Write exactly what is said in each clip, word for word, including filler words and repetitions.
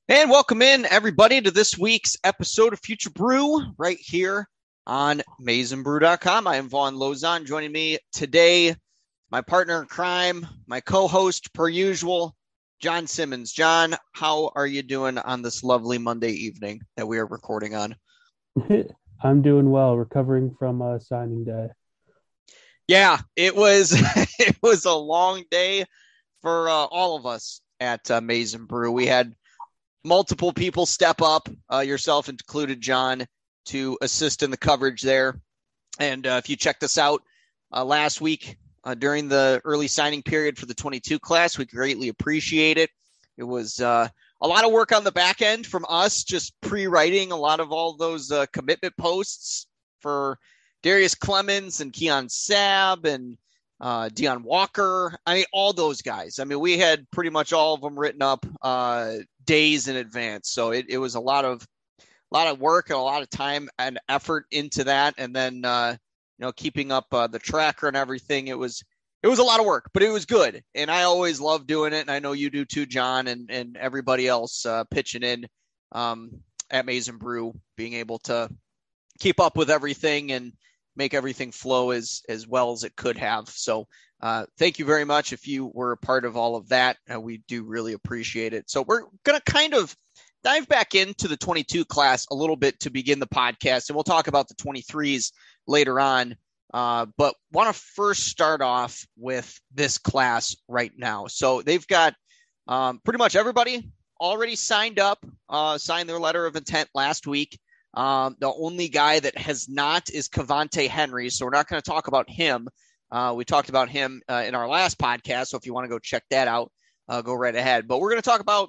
And welcome in, everybody, to this week's episode of Future Brew right here on maize and brew dot com. I am Vaughn Lozon. Joining me today, my partner in crime, my co-host per usual, John Simmons. John, how are you doing on this lovely Monday evening that we are recording on? I'm doing well, recovering from uh, signing day. Yeah, it was it was a long day for uh, all of us at uh, Maize and Brew. We had multiple people step up, uh, yourself included, John, to assist in the coverage there. And uh, if you checked us out uh, last week uh, during the early signing period for the twenty-two class, we greatly appreciate it. It was uh, a lot of work on the back end from us, just pre-writing a lot of all those uh, commitment posts for Darius Clemens and Keon Sabb and uh, Deion Walker. I mean, all those guys. I mean, we had pretty much all of them written up uh, days in advance. So it, it was a lot of a lot of work and a lot of time and effort into that. And then, uh, you know, keeping up uh, the tracker and everything. It was it was a lot of work, but it was good. And I always love doing it. And I know you do too, John, and, and everybody else uh, pitching in um, at Maize and Brew, being able to keep up with everything and make everything flow as, as well as it could have. So uh, thank you very much. If you were a part of all of that, uh, we do really appreciate it. So we're going to kind of dive back into the twenty-two class a little bit to begin the podcast, and we'll talk about the twenty-threes later on. Uh, but want to first start off with this class right now. So they've got um, pretty much everybody already signed up, uh, signed their letter of intent last week. Um, the only guy that has not is Cavante Henry, so we're not going to talk about him. Uh, we talked about him uh, in our last podcast, so if you want to go check that out, uh, go right ahead. But we're going to talk about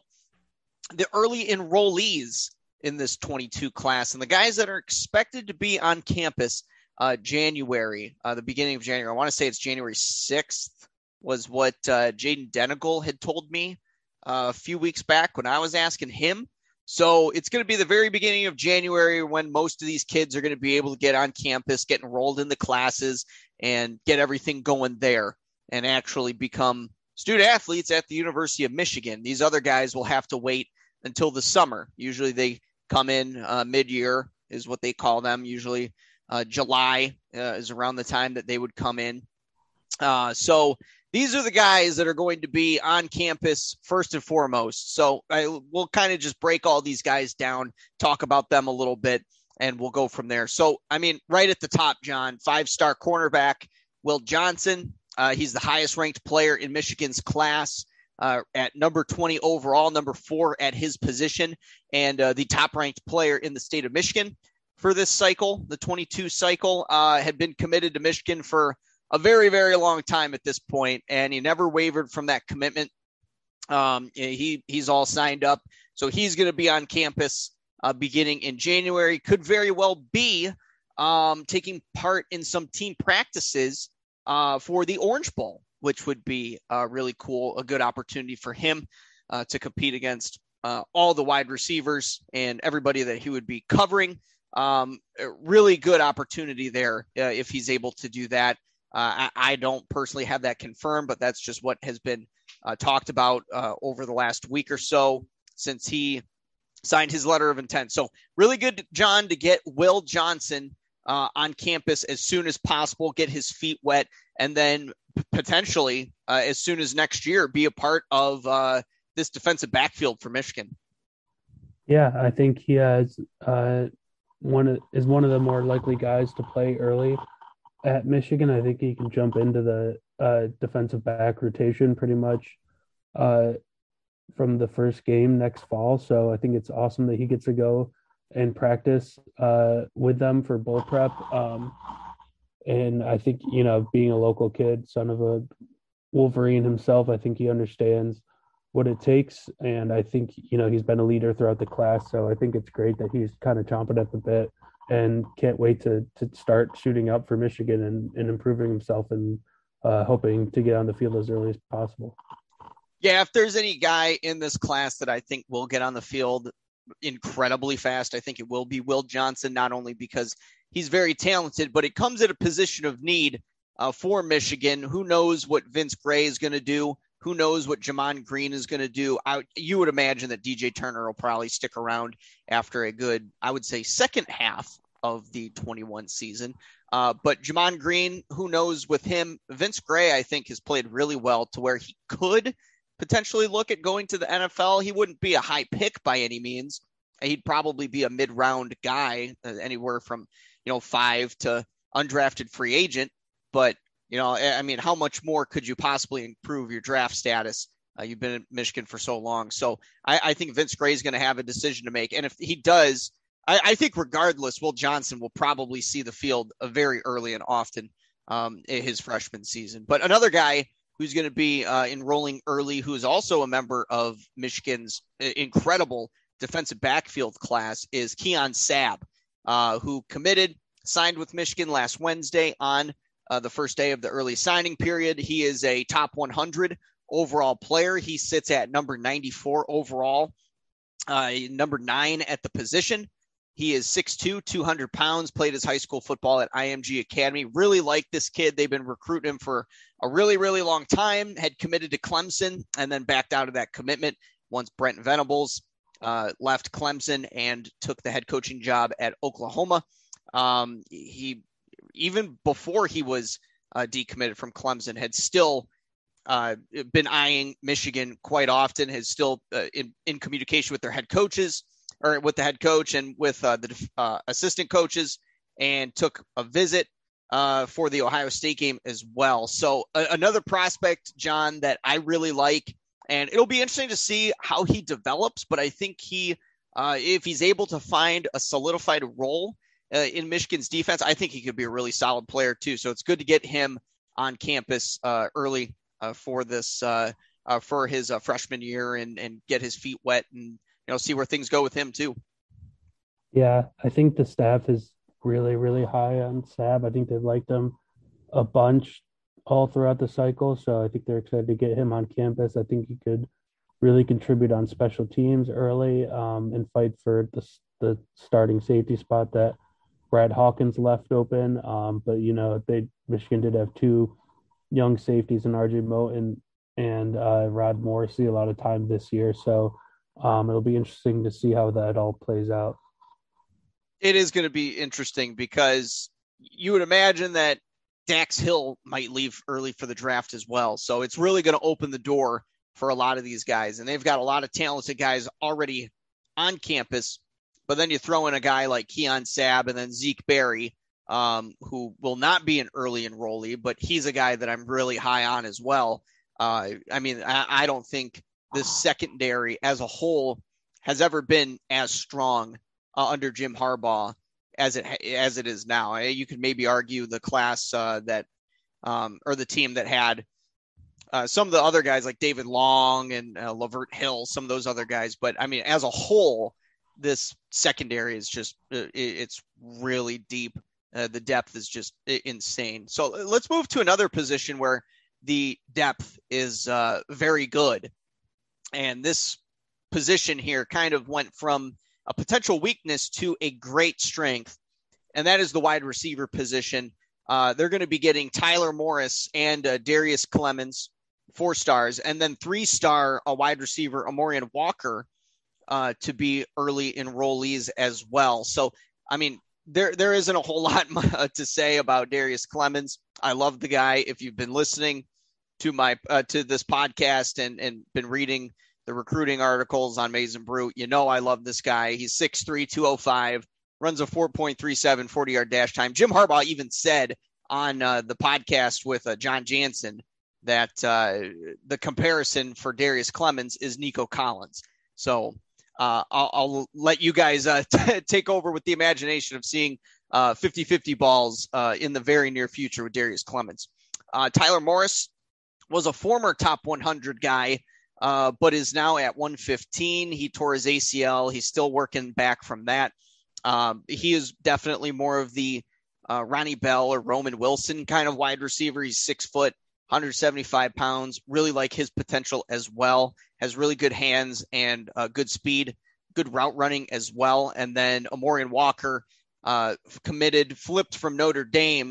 the early enrollees in this twenty-two class and the guys that are expected to be on campus uh, January, uh, the beginning of January. I want to say it's January sixth was what uh, Jaden Denegal had told me uh, a few weeks back when I was asking him. So it's going to be the very beginning of January when most of these kids are going to be able to get on campus, get enrolled in the classes, and get everything going there and actually become student athletes at the University of Michigan. These other guys will have to wait until the summer. Usually they come in uh, mid-year is what they call them. Usually uh, July uh, is around the time that they would come in. Uh, so these are the guys that are going to be on campus first and foremost. So I, we'll kind of just break all these guys down, talk about them a little bit, and we'll go from there. So, I mean, right at the top, John, five-star cornerback, Will Johnson. Uh, he's the highest ranked player in Michigan's class uh, at number twenty overall, number four at his position, and uh, the top ranked player in the state of Michigan for this cycle, the twenty-two cycle, uh, had been committed to Michigan for a very, very long time at this point, and he never wavered from that commitment. Um, he he's all signed up, so he's going to be on campus uh, beginning in January. Could very well be um, taking part in some team practices uh, for the Orange Bowl, which would be uh, really cool, a good opportunity for him uh, to compete against uh, all the wide receivers and everybody that he would be covering. Um, a really good opportunity there uh, if he's able to do that. Uh, I, I don't personally have that confirmed, but that's just what has been uh, talked about uh, over the last week or so since he signed his letter of intent. So really good, John, to get Will Johnson uh, on campus as soon as possible, get his feet wet, and then potentially uh, as soon as next year be a part of uh, this defensive backfield for Michigan. Yeah, I think he has uh, one of, is one of the more likely guys to play early at Michigan. I think he can jump into the uh, defensive back rotation pretty much uh, from the first game next fall. So I think it's awesome that he gets to go and practice uh, with them for bowl prep. Um, and I think, you know, being a local kid, son of a Wolverine himself, I think he understands what it takes. And I think, you know, he's been a leader throughout the class. So I think it's great that he's kind of chomping at the bit and can't wait to to start shooting up for Michigan and, and improving himself and uh, hoping to get on the field as early as possible. Yeah, if there's any guy in this class that I think will get on the field incredibly fast, I think it will be Will Johnson, not only because he's very talented, but it comes at a position of need uh, for Michigan. Who knows what Vince Gray is going to do Who knows what Jamon Green is going to do? I, you would imagine that D J Turner will probably stick around after a good, I would say, second half of the twenty-one season. Uh, but Jamon Green, who knows with him? Vince Gray, I think, has played really well to where he could potentially look at going to the N F L. He wouldn't be a high pick by any means. He'd probably be a mid-round guy, uh, anywhere from, you know, five to undrafted free agent. But, you know, I mean, how much more could you possibly improve your draft status? Uh, you've been in Michigan for so long. So I, I think Vince Gray is going to have a decision to make. And if he does, I, I think regardless, Will Johnson will probably see the field uh, very early and often um, in his freshman season. But another guy who's going to be uh, enrolling early, who is also a member of Michigan's incredible defensive backfield class, is Keon Sabb, uh, who committed, signed with Michigan last Wednesday on uh, the first day of the early signing period. He is a top one hundred overall player. He sits at number ninety-four overall, uh, number nine at the position. He is six two, two hundred pounds, played his high school football at I M G Academy. Really like this kid. They've been recruiting him for a really, really long time, had committed to Clemson and then backed out of that commitment once Brent Venables uh, left Clemson and took the head coaching job at Oklahoma. Um, he, even before he was uh, decommitted from Clemson, had still uh, been eyeing Michigan quite often, has still uh, in, in communication with their head coaches, or with the head coach and with uh, the uh, assistant coaches, and took a visit uh, for the Ohio State game as well. So uh, another prospect, John, that I really like, and it'll be interesting to see how he develops. But I think he, uh, if he's able to find a solidified role uh, in Michigan's defense, I think he could be a really solid player too. So it's good to get him on campus uh, early uh, for this, uh, uh, for his uh, freshman year, and, and get his feet wet and, you know, see where things go with him too. Yeah, I think the staff is really, really high on Sabb. I think they've liked him a bunch all throughout the cycle. So I think they're excited to get him on campus. I think he could really contribute on special teams early um, and fight for the, the starting safety spot that Brad Hawkins left open. Um, but, you know, they Michigan did have two young safeties in R J Moten and uh, Rod Morrissey a lot of time this year. So um, it'll be interesting to see how that all plays out. It is going to be interesting because you would imagine that Dax Hill might leave early for the draft as well. So it's really going to open the door for a lot of these guys. And they've got a lot of talented guys already on campus. But then you throw in a guy like Keon Sabb and then Zeke Berry, um, who will not be an early enrollee, but he's a guy that I'm really high on as well. Uh, I mean, I, I don't think the secondary as a whole has ever been as strong uh, under Jim Harbaugh as it as it is now. You could maybe argue the class uh, that um, or the team that had uh, some of the other guys like David Long and uh, Lavert Hill, some of those other guys. But I mean, as a whole, this secondary is just uh, it's really deep. Uh, the depth is just insane. So let's move to another position where the depth is uh, very good. And this position here kind of went from a potential weakness to a great strength, and that is the wide receiver position. Uh, they're going to be getting Tyler Morris and uh, Darius Clemens, four stars, and then three-star a wide receiver, Amorian Walker, uh, to be early enrollees as well. So, I mean, there there isn't a whole lot to say about Darius Clemens. I love the guy. If you've been listening to my uh, to this podcast and and been reading the recruiting articles on Maize and Brew, you know I love this guy. He's six three, two oh five, runs a four point three seven forty-yard dash time. Jim Harbaugh even said on uh, the podcast with uh, John Jansen that uh, the comparison for Darius Clemens is Nico Collins. So uh, I'll, I'll let you guys uh, t- take over with the imagination of seeing uh, fifty-fifty balls uh, in the very near future with Darius Clemens. Uh, Tyler Morris was a former top one hundred guy, uh, but is now at one fifteen. He tore his A C L. He's still working back from that. Um, he is definitely more of the uh, Ronnie Bell or Roman Wilson kind of wide receiver. He's six foot, one hundred seventy-five pounds. Really like his potential as well. Has really good hands and uh, good speed, good route running as well. And then Amorian Walker uh, committed, flipped from Notre Dame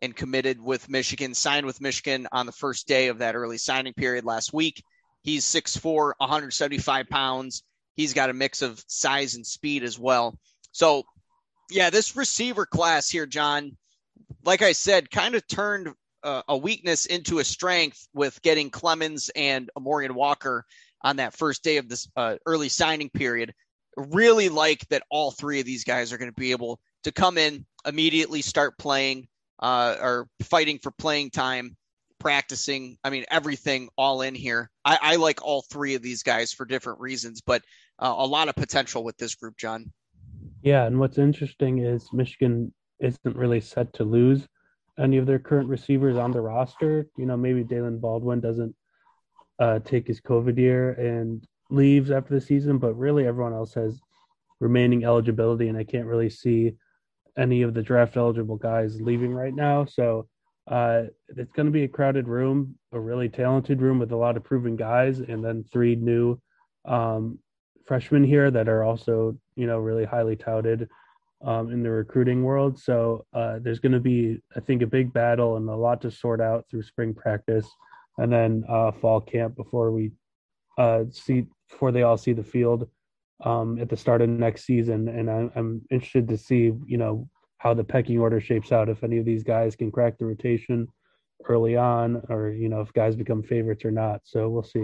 and committed with Michigan, signed with Michigan on the first day of that early signing period last week. He's six foot four, one hundred seventy-five pounds. He's got a mix of size and speed as well. So, yeah, this receiver class here, John, like I said, kind of turned uh, a weakness into a strength with getting Clemens and Amorian Walker on that first day of this uh, early signing period. Really like that all three of these guys are going to be able to come in, immediately start playing uh, or fighting for playing time, practicing. I mean, everything all in here. I, I like all three of these guys for different reasons, but uh, a lot of potential with this group, John. Yeah, and what's interesting is Michigan isn't really set to lose any of their current receivers on the roster. You know, maybe Dalen Baldwin doesn't uh, take his COVID year and leaves after the season, but really everyone else has remaining eligibility, and I can't really see any of the draft eligible guys leaving right now. So uh, it's going to be a crowded room, a really talented room with a lot of proven guys, and then three new um, freshmen here that are also, you know, really highly touted um, in the recruiting world. So uh, there's going to be, I think, a big battle and a lot to sort out through spring practice and then uh, fall camp before we uh, see, before they all see the field um, at the start of next season. And I, I'm interested to see, you know, how the pecking order shapes out, if any of these guys can crack the rotation early on, or, you know, if guys become favorites or not. So we'll see.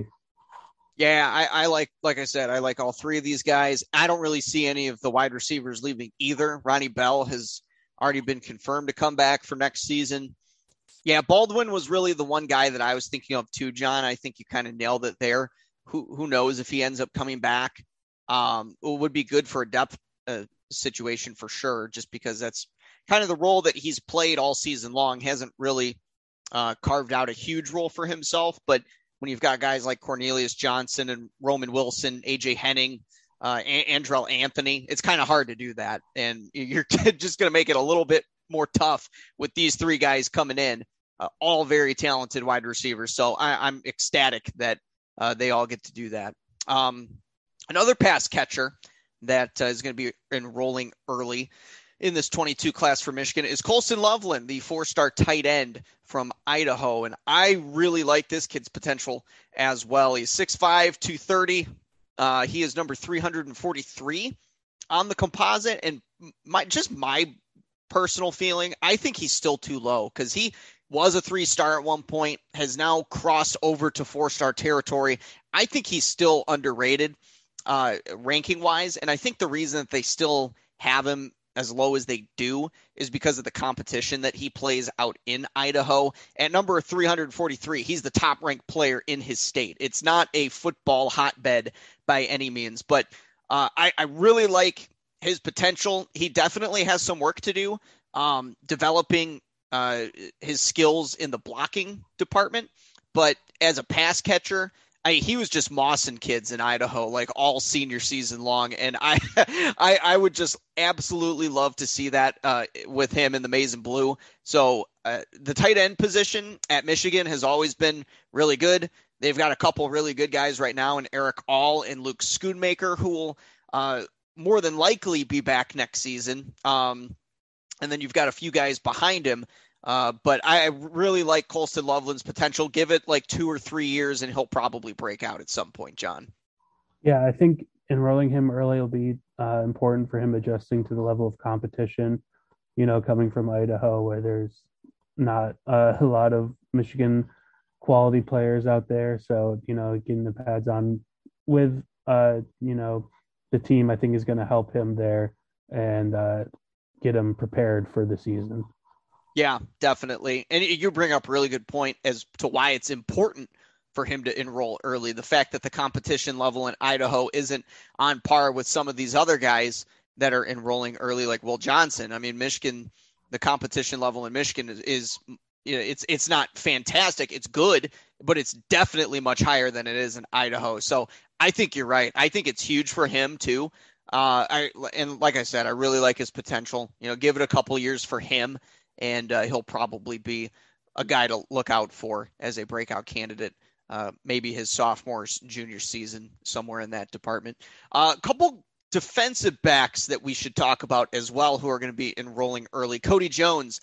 Yeah, I, I like, like I said, I like all three of these guys. I don't really see any of the wide receivers leaving either. Ronnie Bell has already been confirmed to come back for next season. Yeah, Baldwin was really the one guy that I was thinking of too, John. I think you kind of nailed it there. Who who knows if he ends up coming back? Um, it would be good for a depth uh, situation for sure, just because that's kind of the role that he's played all season long. Hasn't really uh, carved out a huge role for himself, but when you've got guys like Cornelius Johnson and Roman Wilson, A J Henning, uh, a- Andrell Anthony, it's kind of hard to do that. And you're just going to make it a little bit more tough with these three guys coming in, uh, all very talented wide receivers. So I, I'm ecstatic that uh, they all get to do that. Um, another pass catcher that uh, is going to be enrolling early in this twenty-two class for Michigan is Colston Loveland, the four-star tight end from Idaho. And I really like this kid's potential as well. He's six five, two thirty. Uh, he is number three hundred forty-three on the composite. And my just my personal feeling, I think he's still too low because he was a three-star at one point, has now crossed over to four-star territory. I think he's still underrated uh, ranking-wise. And I think the reason that they still have him as low as they do is because of the competition that he plays out in Idaho. At number three hundred forty-three, he's the top ranked player in his state. It's not a football hotbed by any means, but uh, I, I really like his potential. He definitely has some work to do um, developing uh, his skills in the blocking department, but as a pass catcher, I, he was just mossing kids in Idaho like all senior season long, and I, I, I would just absolutely love to see that uh, with him in the maize and blue. So uh, the tight end position at Michigan has always been really good. They've got a couple really good guys right now in Eric All and Luke Schoonmaker, who will uh, more than likely be back next season. Um, and then you've got a few guys behind him. Uh, but I really like Colston Loveland's potential. Give it like two or three years and he'll probably break out at some point, John. Yeah, I think enrolling him early will be uh, important for him adjusting to the level of competition, you know, coming from Idaho where there's not uh, a lot of Michigan quality players out there. So, you know, getting the pads on with, uh, you know, the team, I think is going to help him there and uh, get him prepared for the season. Yeah, definitely. And you bring up a really good point as to why it's important for him to enroll early. The fact that the competition level in Idaho isn't on par with some of these other guys that are enrolling early, like Will Johnson. I mean, Michigan, the competition level in Michigan is, is you know, it's it's not fantastic. It's good, but it's definitely much higher than it is in Idaho. So I think you're right. I think it's huge for him too. Uh, I and like I said, I really like his potential. You know, give it a couple years for him. And uh, he'll probably be a guy to look out for as a breakout candidate, uh, maybe his sophomore, junior season, somewhere in that department. A uh, couple defensive backs that we should talk about as well who are going to be enrolling early. Cody Jones,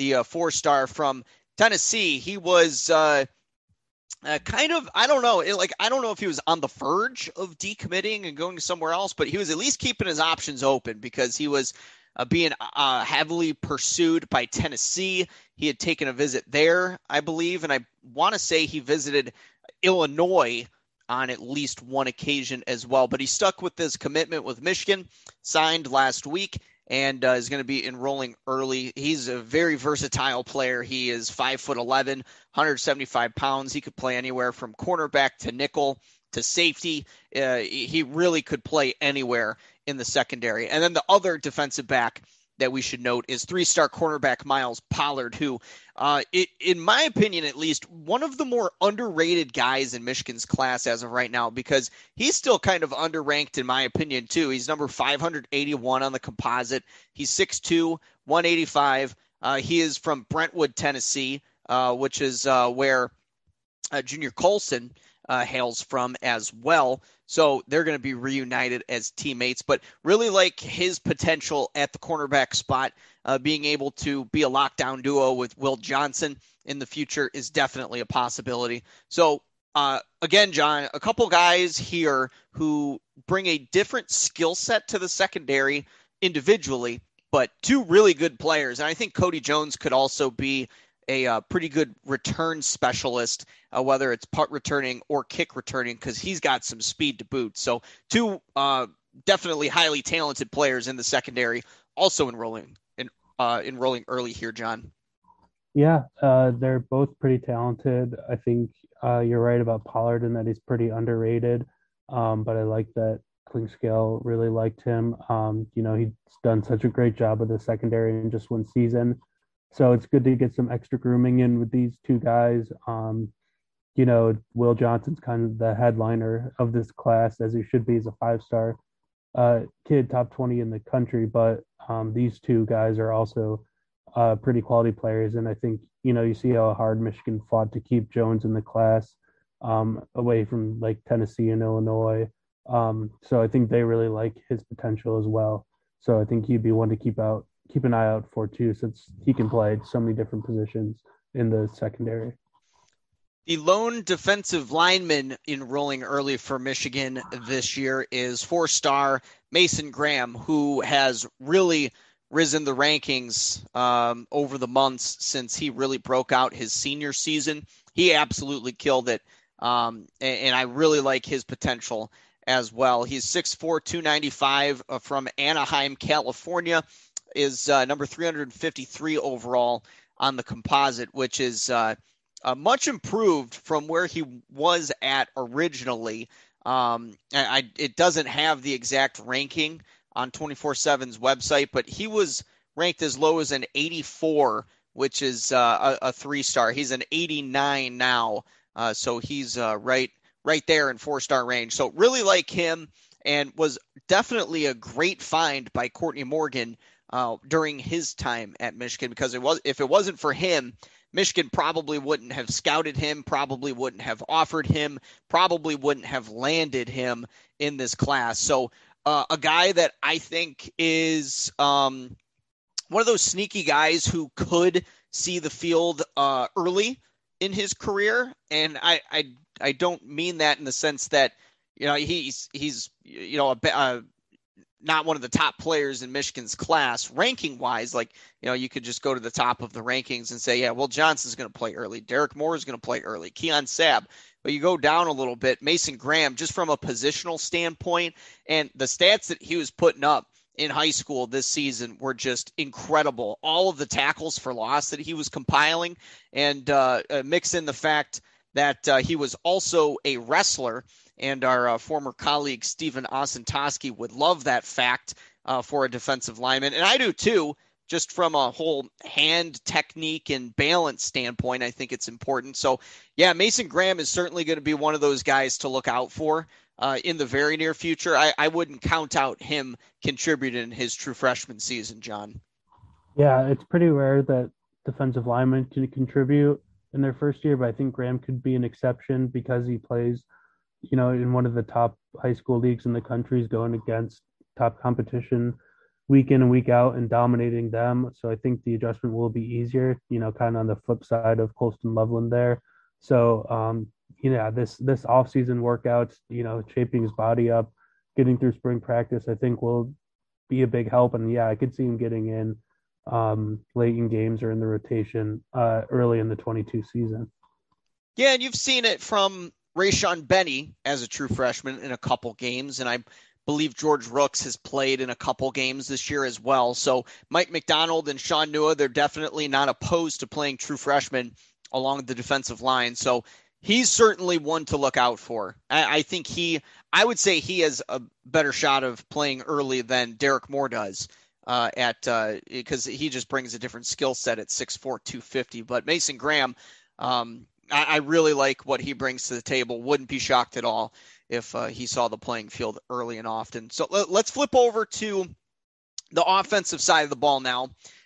the uh, four-star from Tennessee. He was uh, uh, kind of, I don't know, it, like I don't know if he was on the verge of decommitting and going somewhere else, but he was at least keeping his options open because he was uh, being uh, heavily pursued by Tennessee. He had taken a visit there, I believe, and I want to say he visited Illinois on at least one occasion as well. But he stuck with this commitment with Michigan, signed last week, and uh, is going to be enrolling early. He's a very versatile player. He is five foot eleven, one hundred seventy-five pounds. He could play anywhere from cornerback to nickel to safety. Uh, he really could play anywhere in the secondary. And then the other defensive back that we should note is three-star cornerback Miles Pollard, who, uh, it, in my opinion at least, one of the more underrated guys in Michigan's class as of right now, because he's still kind of underranked in my opinion too. He's number five hundred eighty-one on the composite. He's six two, one eighty-five. Uh, he is from Brentwood, Tennessee, uh, which is uh, where uh, Junior Colson uh, hails from as well. So they're going to be reunited as teammates, but really like his potential at the cornerback spot, uh, being able to be a lockdown duo with Will Johnson in the future is definitely a possibility. So uh, again, John, a couple guys here who bring a different skill set to the secondary individually, but two really good players. And I think Cody Jones could also be a uh, pretty good return specialist, uh, whether it's punt returning or kick returning, because he's got some speed to boot. So two uh, definitely highly talented players in the secondary, also enrolling in, uh, enrolling early here, John. Yeah, uh, they're both pretty talented. I think uh, you're right about Pollard in that he's pretty underrated, um, but I like that Klingscale really liked him. Um, you know, he's done such a great job with the secondary in just one season. So it's good to get some extra grooming in with these two guys. Um, you know, Will Johnson's kind of the headliner of this class, as he should be as a five-star uh, kid, top twenty in the country. But um, these two guys are also uh, pretty quality players. And I think, you know, you see how hard Michigan fought to keep Jones in the class, um, away from like Tennessee and Illinois. Um, so I think they really like his potential as well. So I think he'd be one to keep out keep an eye out for too, since he can play so many different positions in the secondary. The lone defensive lineman enrolling early for Michigan this year is four-star Mason Graham, who has really risen the rankings um, over the months since he really broke out his senior season. He absolutely killed it, um, and, and I really like his potential as well. He's six four, two ninety-five uh, from Anaheim, California. Is uh, number three hundred fifty-three overall on the composite, which is uh, uh, much improved from where he was at originally. Um, I, I, it doesn't have the exact ranking on twenty-four seven's website, but he was ranked as low as an eighty-four, which is uh, a, a three-star. He's an eighty-nine now, uh, so he's uh, right right there in four-star range. So really like him, and was definitely a great find by Courtney Morgan Uh, during his time at Michigan, because it was if it wasn't for him, Michigan probably wouldn't have scouted him, probably wouldn't have offered him, probably wouldn't have landed him in this class. So uh, a guy that I think is um, one of those sneaky guys who could see the field uh, early in his career, and I, I I don't mean that in the sense that you know he's he's you know a, a not one of the top players in Michigan's class ranking wise. Like, you know, you could just go to the top of the rankings and say, yeah, Will Johnson's going to play early. Derek Moore is going to play early. Keon Sabb. But you go down a little bit, Mason Graham, just from a positional standpoint, and the stats that he was putting up in high school this season were just incredible. All of the tackles for loss that he was compiling, and uh, uh, mix in the fact that uh, he was also a wrestler. And our uh, former colleague, Stephen Osentoski, would love that fact uh, for a defensive lineman. And I do too, just from a whole hand technique and balance standpoint. I think it's important. So, yeah, Mason Graham is certainly going to be one of those guys to look out for uh, in the very near future. I, I wouldn't count out him contributing in his true freshman season, John. Yeah, it's pretty rare that defensive linemen can contribute in their first year, but I think Graham could be an exception because he plays – you know, in one of the top high school leagues in the country, is going against top competition. week in and week out and dominating them. So I think the adjustment will be easier, you know, kind of on the flip side of Colston Loveland there. So, um, you know, this this offseason workouts, you know, shaping his body up, getting through spring practice, I think will be a big help. And yeah, I could see him getting in um, late in games or in the rotation uh, early in the twenty-two season. Yeah, and you've seen it from Rayshon Benny as a true freshman in a couple games, and I believe George Rooks has played in a couple games this year as well. So Mike McDonald and Sean Nua, they're definitely not opposed to playing true freshmen along the defensive line. So he's certainly one to look out for. I, I think he, I would say he has a better shot of playing early than Derek Moore does uh, at uh, because he just brings a different skill set at six four, two fifty. But Mason Graham, um, I, I really like what he brings to the table. Wouldn't be shocked at all if uh, he saw the playing field early and often. So let, let's flip over to the offensive side of the ball now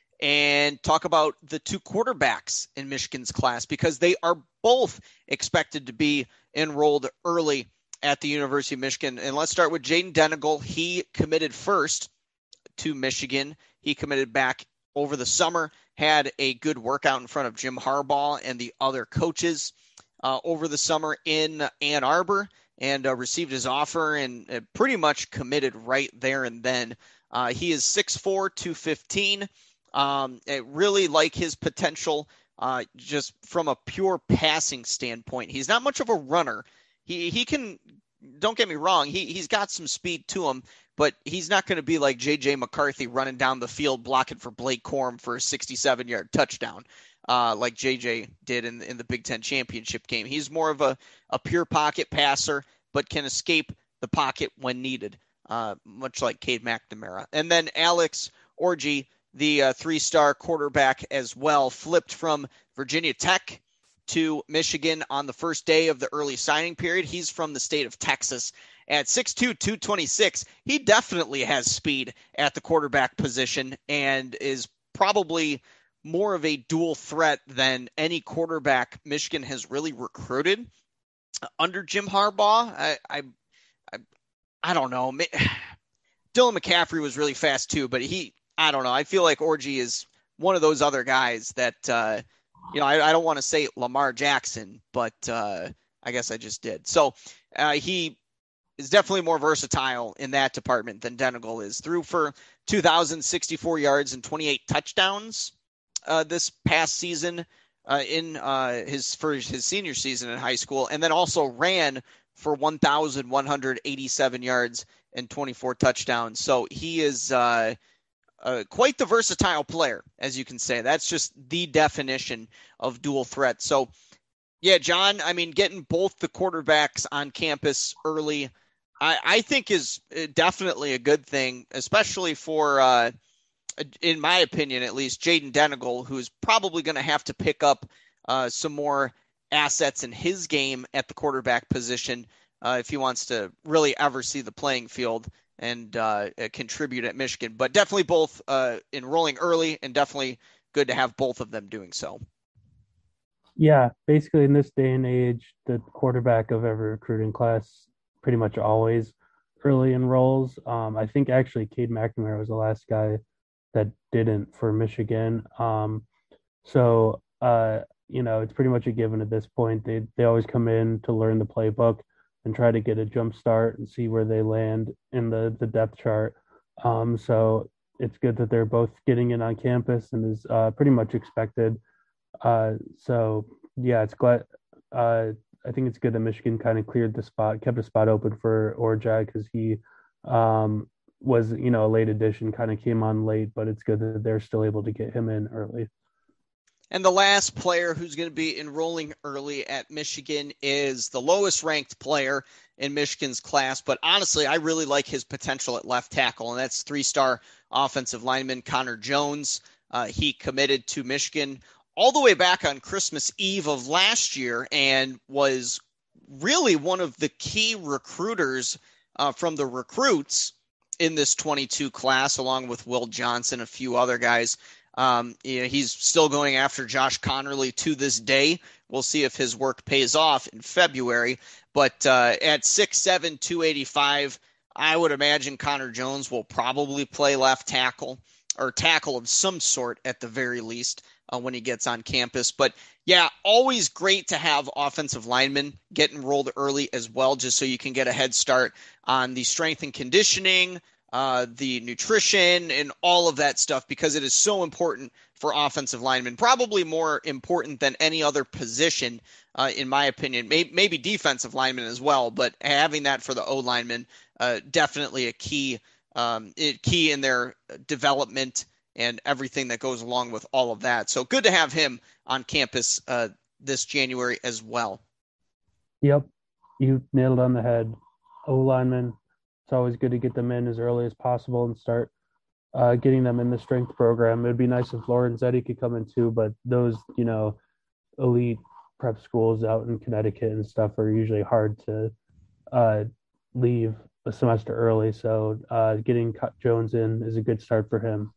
and talk about the two quarterbacks in Michigan's class, because they are both expected to be enrolled early at the University of Michigan. And let's start with Jayden Denegal. He committed first to Michigan. He committed back over the summer, had a good workout in front of Jim Harbaugh and the other coaches uh, over the summer in Ann Arbor, and uh, received his offer and uh, pretty much committed right there and then. Uh, he is six four, two fifteen. Um, I really like his potential uh, just from a pure passing standpoint. He's not much of a runner. He he can, don't get me wrong, he, he's got some speed to him, but he's not going to be like J J McCarthy running down the field blocking for Blake Corum for a sixty-seven-yard touchdown uh, like J J did in, in the Big Ten championship game. He's more of a, a pure pocket passer, but can escape the pocket when needed, uh, much like Cade McNamara. And then Alex Orji, the uh, three-star quarterback as well, flipped from Virginia Tech to Michigan on the first day of the early signing period. He's from the state of Texas. At six two, two twenty-six, he definitely has speed at the quarterback position and is probably more of a dual threat than any quarterback Michigan has really recruited under Jim Harbaugh. I I, I, I don't know. Dylan McCaffrey was really fast too, but he, I don't know. I feel like Orji is one of those other guys that, uh, you know, I, I don't want to say Lamar Jackson, but uh, I guess I just did. So uh, he is definitely more versatile in that department than Denegal is. Threw for two thousand sixty-four yards and twenty-eight touchdowns uh, this past season uh, in uh, his for his senior season in high school, and then also ran for one thousand one hundred eighty-seven yards and twenty-four touchdowns. So he is uh, uh, quite the versatile player, as you can say. That's just the definition of dual threat. So, yeah, John, I mean, getting both the quarterbacks on campus early, I, I think is definitely a good thing, especially for, uh, in my opinion, at least, Jayden Denegal, who's probably going to have to pick up uh, some more assets in his game at the quarterback position uh, if he wants to really ever see the playing field and uh, contribute at Michigan. But definitely both uh, enrolling early, and definitely good to have both of them doing so. Yeah, basically in this day and age, the quarterback of every recruiting class pretty much always early enrolls. Um, I think actually Cade McNamara was the last guy that didn't for Michigan. Um, so, uh, you know, it's pretty much a given at this point. They they always come in to learn the playbook and try to get a jump start and see where they land in the, the depth chart. Um, so it's good that they're both getting in on campus and is uh, pretty much expected. Uh, so yeah, it's glad. Uh, I think it's good that Michigan kind of cleared the spot, kept a spot open for Orji because he um, was, you know, a late addition, kind of came on late, but it's good that they're still able to get him in early. And the last player who's going to be enrolling early at Michigan is the lowest ranked player in Michigan's class. But honestly, I really like his potential at left tackle, and that's three-star offensive lineman Connor Jones. Uh, he committed to Michigan all the way back on Christmas Eve of last year and was really one of the key recruiters uh, from the recruits in this twenty-two class, along with Will Johnson, a few other guys. Um, you know, he's still going after Josh Connerly to this day. We'll see if his work pays off in February. But uh, at six seven, two eighty-five, I would imagine Connor Jones will probably play left tackle or tackle of some sort at the very least uh, when he gets on campus. But yeah, always great to have offensive linemen get enrolled early as well, just so you can get a head start on the strength and conditioning, uh, the nutrition, and all of that stuff, because it is so important for offensive linemen, probably more important than any other position, uh, in my opinion, maybe, maybe defensive linemen as well, but having that for the O linemen, uh, definitely a key, um, key in their development and everything that goes along with all of that. So good to have him on campus uh, this January as well. Yep, you nailed it on the head. O linemen, it's always good to get them in as early as possible and start uh, getting them in the strength program. It'd be nice if Lorenzetti could come in too, but those, you know, elite prep schools out in Connecticut and stuff are usually hard to uh, leave a semester early. So uh, getting Jones in is a good start for him.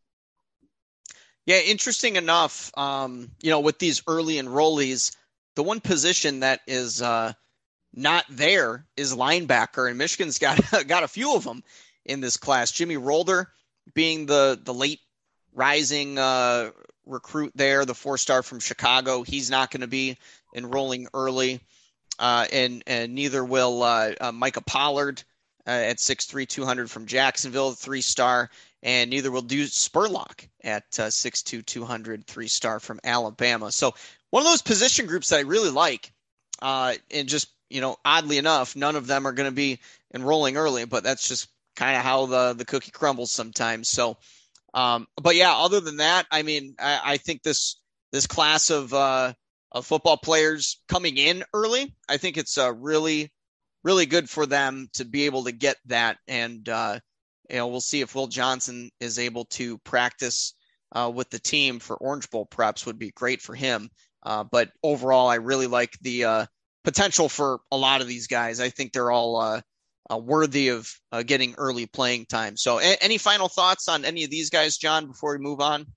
Yeah, interesting enough, um, you know, with these early enrollees, the one position that is uh, not there is linebacker, and Michigan's got got a few of them in this class. Jimmy Rolder being the the late rising uh, recruit there, the four-star from Chicago. He's not going to be enrolling early, uh, and and neither will uh, uh, Micah Pollard uh, at six three, two hundred from Jacksonville, three-star. And neither will do Spurlock at uh, six two, two hundred, three-star from Alabama. So one of those position groups that I really like, uh, and just, you know, oddly enough, none of them are going to be enrolling early, but that's just kind of how the, the cookie crumbles sometimes. So, um, but yeah, other than that, I mean, I, I think this this class of, uh, of football players coming in early, I think it's uh, really, really good for them to be able to get that. And, uh, You know, we'll see if Will Johnson is able to practice uh, with the team for Orange Bowl preps. Would be great for him. Uh, but overall, I really like the uh, potential for a lot of these guys. I think they're all uh, uh, worthy of uh, getting early playing time. So a- any final thoughts on any of these guys, John, before we move on?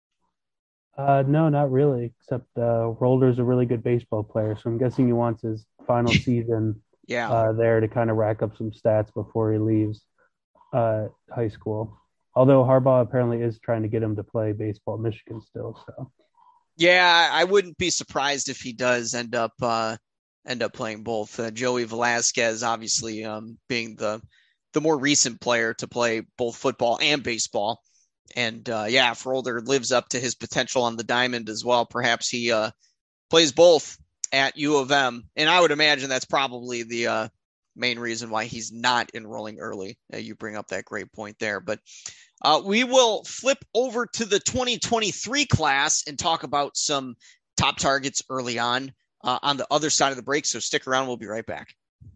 Uh, no, not really, except uh, Rolder's a really good baseball player. So I'm guessing he wants his final season yeah. uh, there to kind of rack up some stats before he leaves uh high school, although Harbaugh apparently is trying to get him to play baseball at Michigan still. So yeah, I wouldn't be surprised if he does end up uh end up playing both. uh, Joey Velasquez obviously um being the the more recent player to play both football and baseball, and uh yeah, if Rolder lives up to his potential on the diamond as well, perhaps he uh plays both at U of M, and I would imagine that's probably the uh main reason why he's not enrolling early. Uh, you bring up that great point there, but uh, we will flip over to the twenty twenty-three class and talk about some top targets early on uh, on the other side of the break. So stick around. We'll be right back.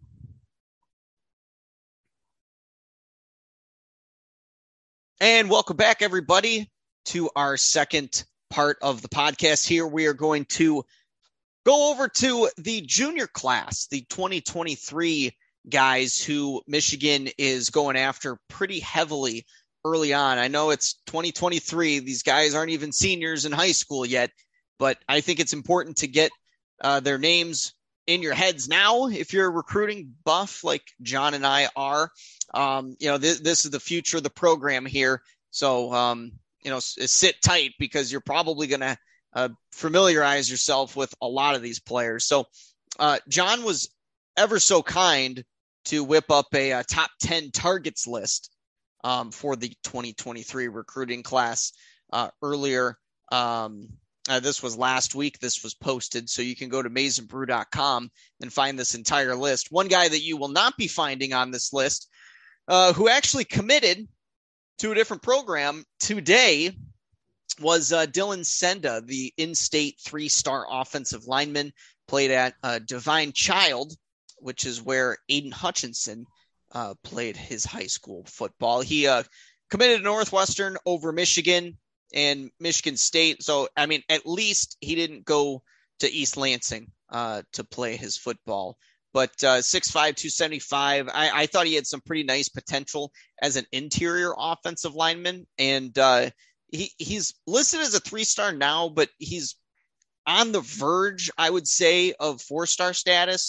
And welcome back, everybody, to our second part of the podcast. Here we are going to go over to the junior class, the twenty twenty-three guys who Michigan is going after pretty heavily early on. I know it's twenty twenty-three. These guys aren't even seniors in high school yet, but I think it's important to get uh, their names in your heads now. If you're a recruiting buff like John and I are, um, you know, th- this is the future of the program here. So, um, you know, s- sit tight, because you're probably going to uh, familiarize yourself with a lot of these players. So uh, John was ever so kind to whip up a, a top ten targets list um, for the twenty twenty-three recruiting class uh, earlier. Um, uh, this was last week. This was posted, so you can go to maize and brew dot com and find this entire list. One guy that you will not be finding on this list, uh, who actually committed to a different program today, was uh, Dylan Senda, the in-state three-star offensive lineman, played at uh, Divine Child, which is where Aiden Hutchinson uh, played his high school football. He uh, committed to Northwestern over Michigan and Michigan State. So, I mean, at least he didn't go to East Lansing uh, to play his football. But uh, six five, two seventy-five, I, I thought he had some pretty nice potential as an interior offensive lineman. And uh, he he's listed as a three-star now, but he's on the verge, I would say, of four-star status.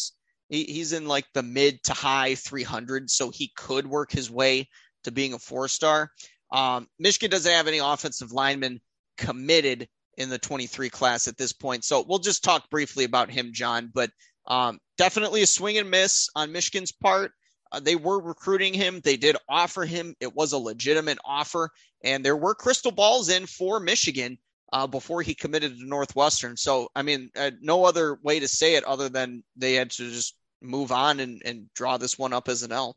He, he's in like the mid to high three hundreds, so he could work his way to being a four-star. Um, Michigan doesn't have any offensive linemen committed in the twenty-three class at this point. So we'll just talk briefly about him, John, but um, definitely a swing and miss on Michigan's part. Uh, they were recruiting him. They did offer him. It was a legitimate offer, and there were crystal balls in for Michigan uh, before he committed to Northwestern. So, I mean, uh, no other way to say it other than they had to just move on and, and draw this one up as an L.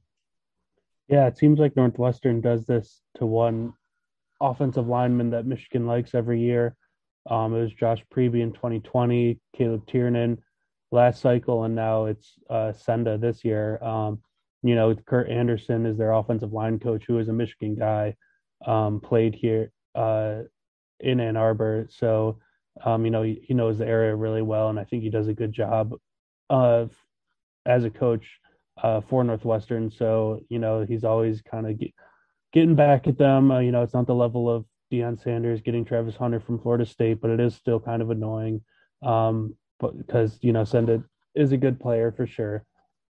Yeah, it seems like Northwestern does this to one offensive lineman that Michigan likes every year. Um, it was Josh Preby in twenty twenty, Caleb Tiernan last cycle, and now it's uh, Senda this year. Um, you know, Kurt Anderson is their offensive line coach, who is a Michigan guy, um, played here uh, in Ann Arbor. So, um, you know, he, he knows the area really well, and I think he does a good job of as a coach uh, for Northwestern. So, you know, he's always kind of get, getting back at them. Uh, you know, it's not the level of Deion Sanders getting Travis Hunter from Florida State, but it is still kind of annoying. Um, but because, you know, Senda is a good player for sure.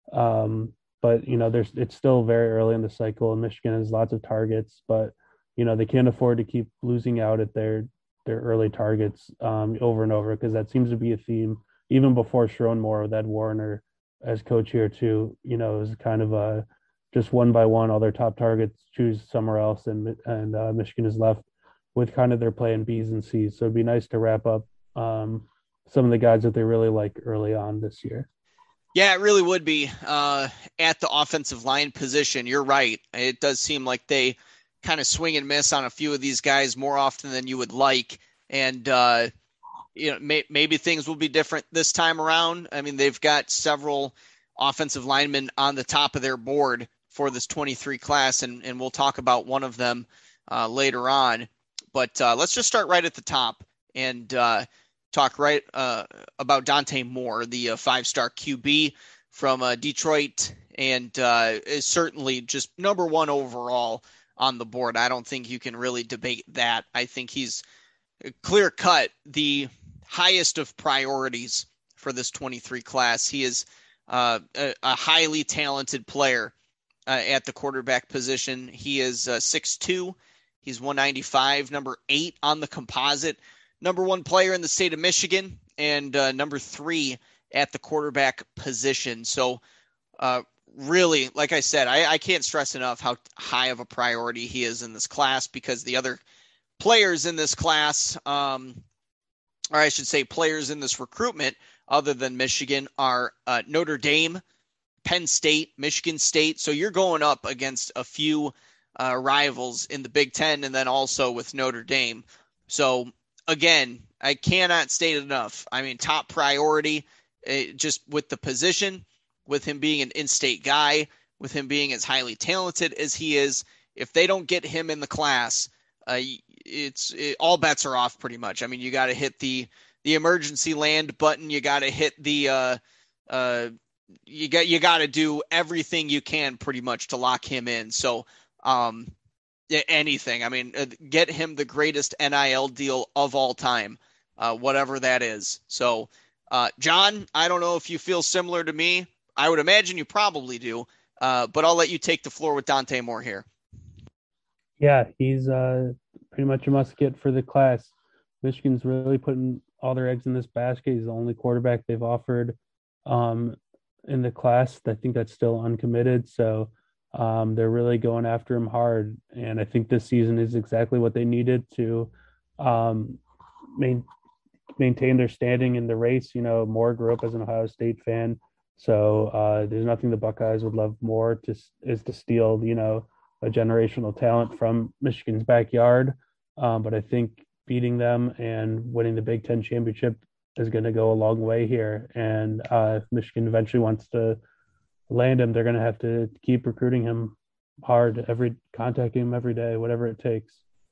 Um, but, you know, there's, it's still very early in the cycle, and Michigan has lots of targets, but, you know, they can't afford to keep losing out at their, their early targets um, over and over, because that seems to be a theme even before Sharon Moore with Ed Warner as coach here too. You know, it was kind of a, just one by one, all their top targets choose somewhere else, and and uh, Michigan is left with kind of their plan B's and C's. So it'd be nice to wrap up um, some of the guys that they really like early on this year. Yeah, it really would be uh, at the offensive line position. You're right. It does seem like they kind of swing and miss on a few of these guys more often than you would like. And, uh, you know, may, maybe things will be different this time around. I mean, they've got several offensive linemen on the top of their board for this twenty-three class, and, and we'll talk about one of them uh, later on. But uh, let's just start right at the top and uh, talk right uh, about Dante Moore, the uh, five-star Q B from uh, Detroit, and uh, is certainly just number one overall on the board. I don't think you can really debate that. I think he's clear cut the highest of priorities for this twenty-three class. He is uh, a, a highly talented player uh, at the quarterback position. He is uh, six two. He's one ninety-five, number eight on the composite, number one player in the state of Michigan, and uh, number three at the quarterback position. So uh, really, like I said, I, I can't stress enough how high of a priority he is in this class, because the other players in this class, um, or I should say players in this recruitment other than Michigan, are uh, Notre Dame, Penn State, Michigan State. So you're going up against a few uh, rivals in the Big Ten, and then also with Notre Dame. So again, I cannot state it enough. I mean, top priority uh, just with the position, with him being an in-state guy, with him being as highly talented as he is. If they don't get him in the class, uh, it's it, all bets are off pretty much. I mean, you got to hit the the emergency land button. You got to hit the uh, uh, you got you got to do everything you can pretty much to lock him in. So um, anything. I mean, uh, get him the greatest N I L deal of all time, uh, whatever that is. So, uh, John, I don't know if you feel similar to me. I would imagine you probably do, uh, but I'll let you take the floor with Dante Moore here. Yeah, he's uh, pretty much a must-get for the class. Michigan's really putting all their eggs in this basket. He's the only quarterback they've offered um, in the class. I think that's still uncommitted, so um, they're really going after him hard. And I think this season is exactly what they needed to um, main, maintain their standing in the race. You know, Moore grew up as an Ohio State fan, so uh, there's nothing the Buckeyes would love more to is to steal, you know, a generational talent from Michigan's backyard. Um, but I think beating them and winning the Big Ten championship is going to go a long way here. And uh, if Michigan eventually wants to land him, they're going to have to keep recruiting him hard, every contacting him every day, whatever it takes.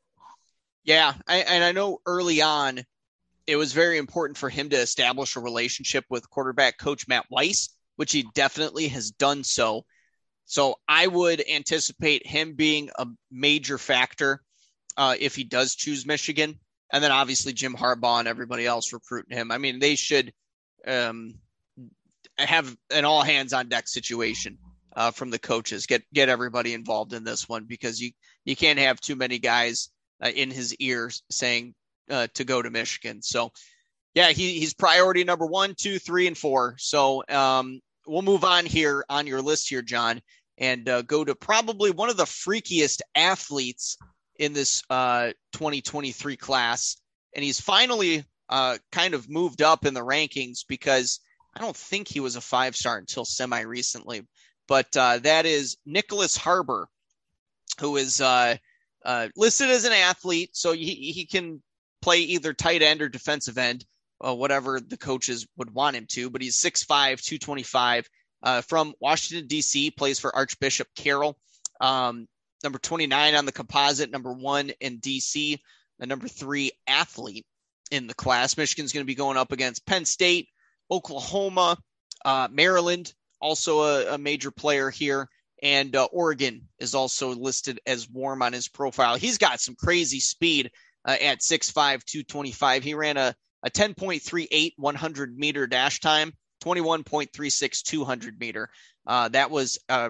Yeah, I, and I know early on it was very important for him to establish a relationship with quarterback coach Matt Weiss, which he definitely has done so. So I would anticipate him being a major factor uh, if he does choose Michigan. And then obviously Jim Harbaugh and everybody else recruiting him. I mean, they should um, have an all hands on deck situation uh, from the coaches. Get get everybody involved in this one, because you you can't have too many guys uh, in his ears saying uh, to go to Michigan. So yeah, he, he's priority number one, two, three, and four. So um, we'll move on here on your list here, John, and uh, go to probably one of the freakiest athletes in this uh, twenty twenty-three class. And he's finally uh, kind of moved up in the rankings, because I don't think he was a five-star until semi-recently. But uh, that is Nyckoles Harbor, who is uh, uh, listed as an athlete. So he, he can play either tight end or defensive end, uh, whatever the coaches would want him to. But he's six five, two twenty-five, uh, from Washington, D C, plays for Archbishop Carroll. Um, number twenty-nine on the composite, number one in D C, the number three athlete in the class. Michigan's going to be going up against Penn State, Oklahoma, uh, Maryland, also a, a major player here. And uh, Oregon is also listed as warm on his profile. He's got some crazy speed uh, at six five, two twenty-five. He ran a, a ten point three eight hundred meter dash time, twenty-one point three six two hundred meter. Uh, that was uh,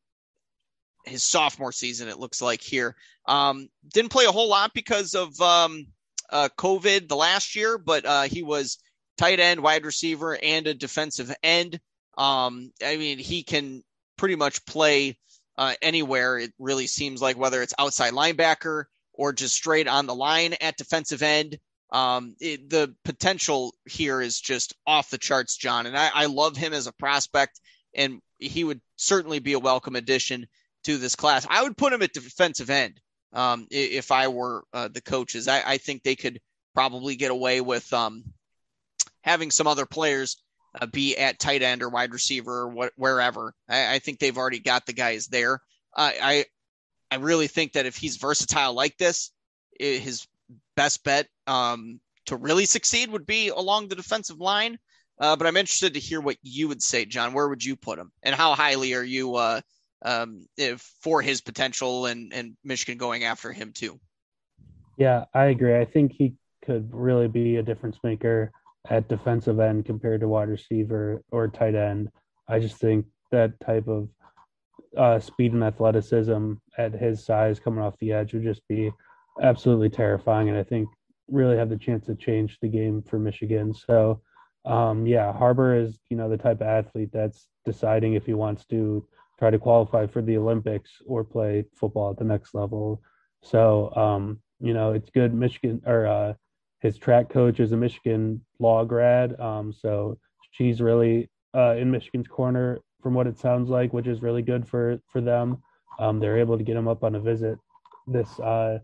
his sophomore season, it looks like here. Um, didn't play a whole lot because of um, uh, COVID the last year, but uh, he was tight end, wide receiver, and a defensive end. Um, I mean, he can pretty much play uh, anywhere. It really seems like, whether it's outside linebacker or just straight on the line at defensive end. Um, it, the potential here is just off the charts, John. And I, I love him as a prospect, and he would certainly be a welcome addition to this class. I would put him at defensive end um, if I were uh, the coaches. I, I think they could probably get away with um, having some other players uh, be at tight end or wide receiver or what, wherever. I, I think they've already got the guys there. Uh, I I really think that if he's versatile like this, it, his best bet um, to really succeed would be along the defensive line. Uh, but I'm interested to hear what you would say, John. Where would you put him, and how highly are you uh, um, if, for his potential and, and Michigan going after him too? Yeah, I agree. I think he could really be a difference maker at defensive end compared to wide receiver or tight end. I just think that type of uh, speed and athleticism at his size coming off the edge would just be absolutely terrifying, and I think really have the chance to change the game for Michigan. So, um, yeah, Harbor is, you know, the type of athlete that's deciding if he wants to try to qualify for the Olympics or play football at the next level. So, um, you know, it's good. Michigan, or uh, his track coach is a Michigan law grad. Um, so she's really uh, in Michigan's corner from what it sounds like, which is really good for, for them. Um, they're able to get him up on a visit this uh,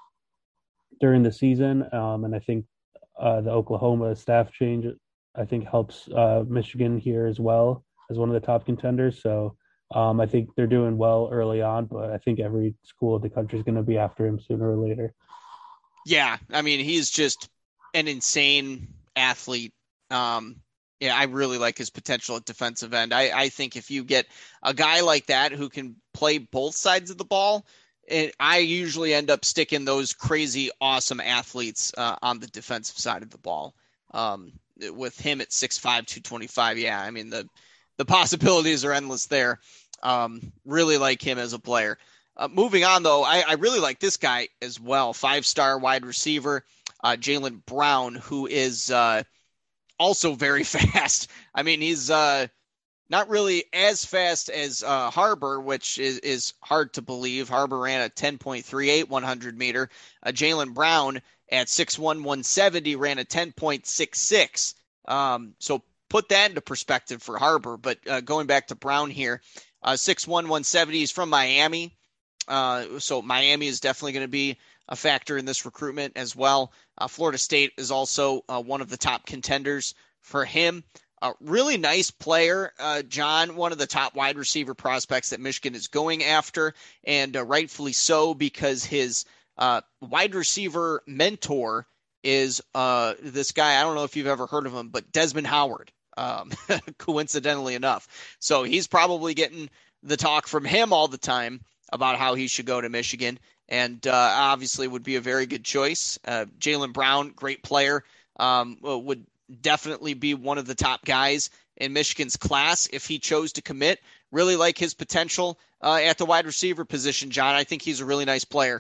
during the season. Um, and I think uh, the Oklahoma staff change, I think, helps uh, Michigan here as well as one of the top contenders. So um, I think they're doing well early on, but I think every school in the country is going to be after him sooner or later. Yeah, I mean, he's just an insane athlete. Um, yeah, I really like his potential at defensive end. I, I think if you get a guy like that who can play both sides of the ball, it, I usually end up sticking those crazy, awesome athletes uh, on the defensive side of the ball. Um, with him at six five, two twenty-five, yeah, I mean, the the possibilities are endless there. Um, really like him as a player. Uh, moving on, though, I, I really like this guy as well. Five-star wide receiver, uh, Jaylen Brown, who is uh, also very fast. I mean, he's uh, not really as fast as uh, Harbor, which is, is hard to believe. Harbor ran a ten point three eight hundred meter. Uh, Jaylen Brown at six one, one seventy ran a ten point six six. Um, so put that into perspective for Harbor. But uh, going back to Brown here, uh, six one, one seventy, he's from Miami. Uh, so Miami is definitely going to be a factor in this recruitment as well. Uh, Florida State is also uh, one of the top contenders for him. A really nice player, uh, John, one of the top wide receiver prospects that Michigan is going after, and uh, rightfully so, because his uh, wide receiver mentor is uh, this guy. I don't know if you've ever heard of him, but Desmond Howard, um, coincidentally enough. So he's probably getting the talk from him all the time about how he should go to Michigan, and uh, obviously would be a very good choice. Uh, Jaylen Brown, great player, um, would definitely be one of the top guys in Michigan's class if he chose to commit. Really like his potential uh, at the wide receiver position, John. I think he's a really nice player.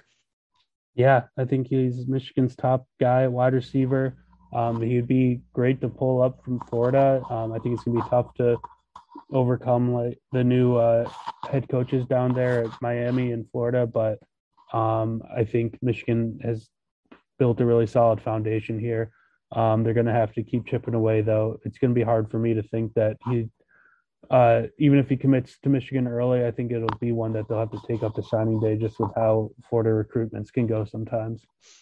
Yeah, I think he's Michigan's top guy, wide receiver. Um, he'd be great to pull up from Florida. Um, I think it's gonna be tough to overcome like the new uh, head coaches down there at Miami and Florida, but um, I think Michigan has built a really solid foundation here. Um, they're going to have to keep chipping away, though. It's going to be hard for me to think that he, uh, even if he commits to Michigan early, I think it'll be one that they'll have to take up to signing day, just with how Florida recruitments can go sometimes.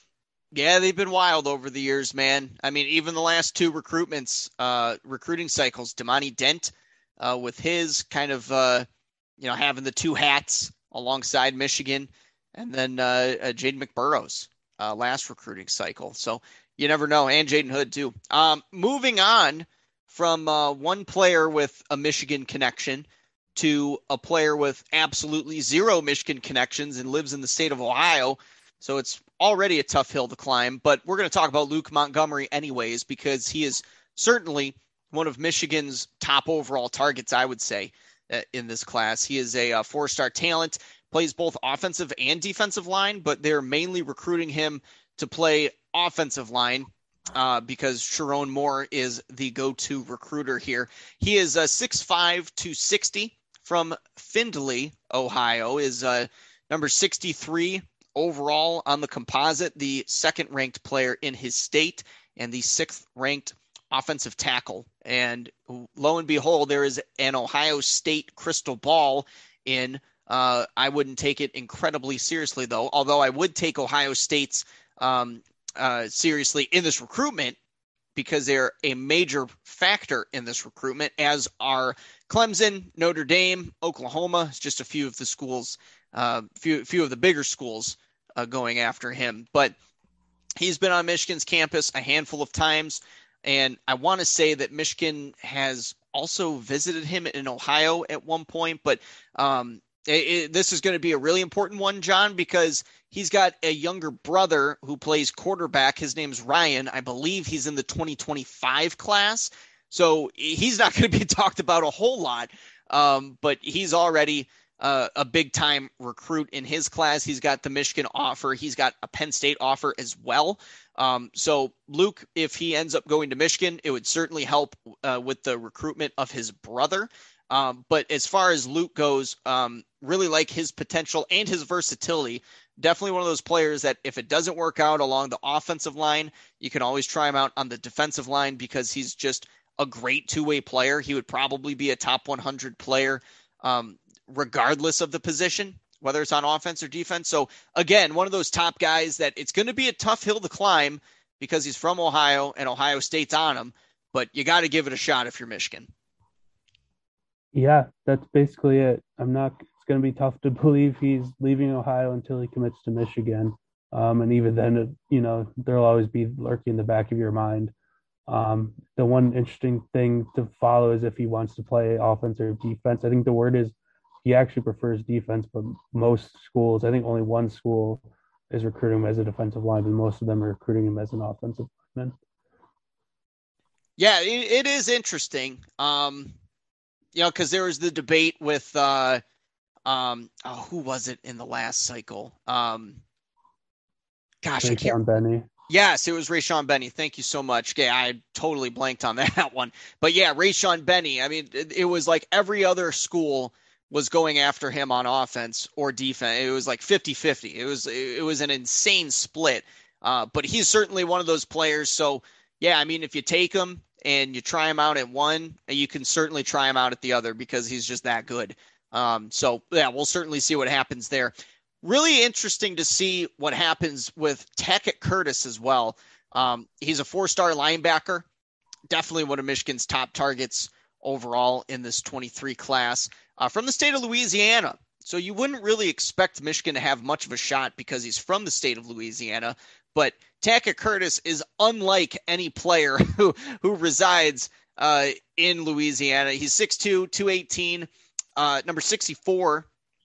Yeah, they've been wild over the years, man. I mean, even the last two recruitments, uh, recruiting cycles, Damani Dent uh, with his kind of, uh, you know, having the two hats alongside Michigan, and then uh, uh, Jaden McBurrows uh, last recruiting cycle. So you never know, and Jaden Hood too. Um, moving on from uh, one player with a Michigan connection to a player with absolutely zero Michigan connections and lives in the state of Ohio. So it's already a tough hill to climb, but we're going to talk about Luke Montgomery anyways, because he is certainly one of Michigan's top overall targets, I would say, uh, in this class. He is a, a four-star talent, plays both offensive and defensive line, but they're mainly recruiting him to play offensive line uh, because Sharon Moore is the go-to recruiter here. He is uh, six five, two sixty from Findlay, Ohio, is uh, number sixty-three overall on the composite, the second-ranked player in his state, and the sixth-ranked offensive tackle. And lo and behold, there is an Ohio State crystal ball in. Uh, I wouldn't take it incredibly seriously, though, although I would take Ohio State's um, uh, seriously in this recruitment because they're a major factor in this recruitment, as are Clemson, Notre Dame, Oklahoma. It's just a few of the schools, uh, few few of the bigger schools uh, going after him. But he's been on Michigan's campus a handful of times, and I want to say that Michigan has also visited him in Ohio at one point. But um, it, it, this is going to be a really important one, John, because he's got a younger brother who plays quarterback. His name's Ryan. I believe he's in the twenty twenty-five class. So he's not going to be talked about a whole lot, um, but he's already uh, a big-time recruit in his class. He's got the Michigan offer. He's got a Penn State offer as well. Um, so Luke, if he ends up going to Michigan, it would certainly help uh, with the recruitment of his brother. Um, but as far as Luke goes, um, really like his potential and his versatility. Definitely one of those players that if it doesn't work out along the offensive line, you can always try him out on the defensive line because he's just a great two-way player. He would probably be a top one hundred player um, regardless of the position, whether it's on offense or defense. So again, one of those top guys that it's going to be a tough hill to climb because he's from Ohio and Ohio State's on him, but you got to give it a shot if you're Michigan. Yeah, that's basically it. I'm not, it's going to be tough to believe he's leaving Ohio until he commits to Michigan. Um, and even then, you know, there'll always be lurking in the back of your mind. Um, the one interesting thing to follow is if he wants to play offense or defense. I think the word is he actually prefers defense, but most schools, I think only one school is recruiting him as a defensive lineman. Most of them are recruiting him as an offensive lineman. Yeah, it, it is interesting. Um, you know, because there was the debate with, uh, um, oh, who was it in the last cycle? Um, gosh, I can't. Benny. Yes, it was Rayshawn Benny. Thank you so much. Okay, I totally blanked on that one. But yeah, Rayshawn Benny. I mean, it, it was like every other school was going after him on offense or defense. It was like fifty-fifty. It was it was an insane split. Uh, but he's certainly one of those players. So yeah, I mean, if you take him and you try him out at one, you can certainly try him out at the other because he's just that good. Um, so yeah, we'll certainly see what happens there. Really interesting to see what happens with Tackett Curtis as well. Um, he's a four-star linebacker, definitely one of Michigan's top targets overall in this twenty-three class uh, from the state of Louisiana. So you wouldn't really expect Michigan to have much of a shot because he's from the state of Louisiana. But Tackett Curtis is unlike any player who, who resides uh, in Louisiana. He's six two, two eighteen, uh, number sixty-four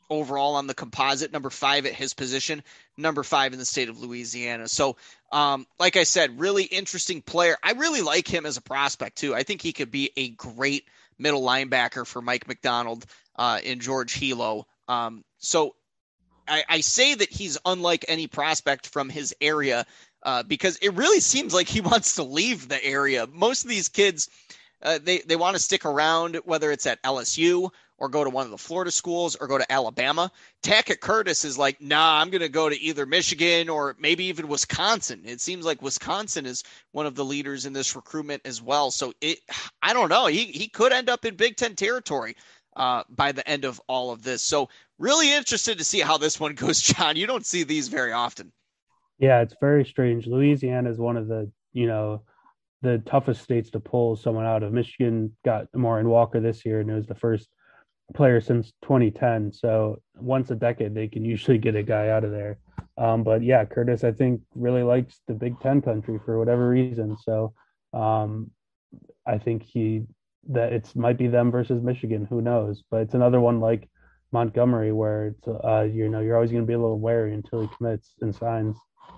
overall on the composite, number five at his position, number five in the state of Louisiana. So, um, like I said, really interesting player. I really like him as a prospect too. I think he could be a great middle linebacker for Mike Macdonald uh, in George Hilo. Um, so I, I say that he's unlike any prospect from his area uh, because it really seems like he wants to leave the area. Most of these kids, uh, they, they want to stick around, whether it's at L S U or go to one of the Florida schools or go to Alabama. Tackett Curtis is like, nah, I'm going to go to either Michigan or maybe even Wisconsin. It seems like Wisconsin is one of the leaders in this recruitment as well. So it, I don't know. He, he could end up in Big Ten territory uh, by the end of all of this. So really interested to see how this one goes, John. You don't see these very often. Yeah, it's very strange. Louisiana is one of the, you know, the toughest states to pull someone out of. Michigan got Maureen Walker this year, and it was the first player since twenty ten. So once a decade, they can usually get a guy out of there. Um, but yeah, Curtis, I think, really likes the Big Ten country for whatever reason. So um, I think he that it's might be them versus Michigan. Who knows? But it's another one like Montgomery where it's uh, you know you're always going to be a little wary until he commits and signs.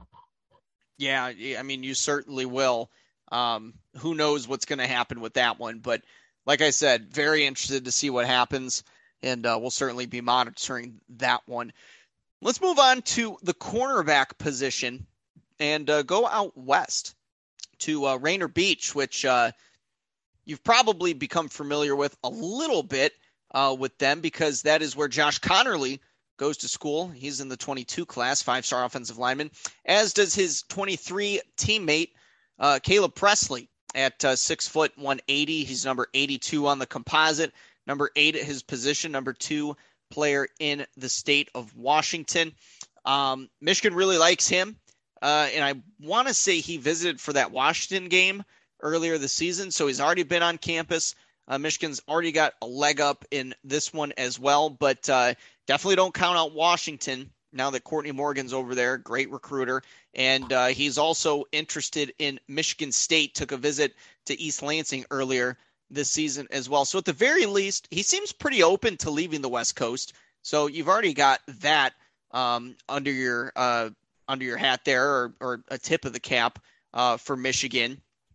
Yeah, I mean, you certainly will. Um, who knows what's going to happen with that one, but like I said, very interested to see what happens, and uh, we'll certainly be monitoring that one. Let's move on to the cornerback position and uh, go out west to uh, Rainier Beach, which uh, you've probably become familiar with a little bit uh, with them because that is where Josh Connerly goes to school. He's in the twenty-two class, five-star offensive lineman, as does his twenty-three teammate, uh, Caleb Presley. At uh, six foot one eighty, he's number eighty-two on the composite, number eight at his position, number two player in the state of Washington. Um, Michigan really likes him, uh, and I want to say he visited for that Washington game earlier this season, so he's already been on campus. Uh, Michigan's already got a leg up in this one as well, but uh, definitely don't count out Washington. Now that Courtney Morgan's over there, great recruiter. And uh, he's also interested in Michigan State, took a visit to East Lansing earlier this season as well. So at the very least, he seems pretty open to leaving the West Coast. So you've already got that um, under your uh, under your hat there, or, or a tip of the cap uh, for Michigan.